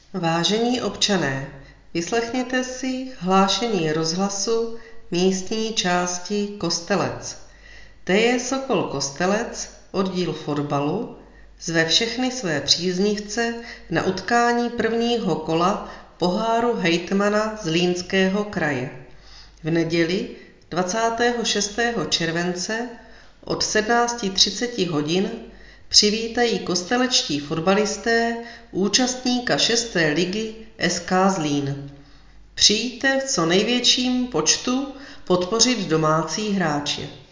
Vážení občané, vyslechněte si hlášení rozhlasu místní části Kostelec. TJ Sokol Kostelec, oddíl fotbalu, zve všechny své příznivce na utkání prvního kola poháru hejtmana Zlínského kraje. V neděli 26. července od 17:30 hodin přivítají kostelečtí fotbalisté účastníka 6. ligy SK Zlín. Přijďte v co největším počtu podpořit domácí hráče.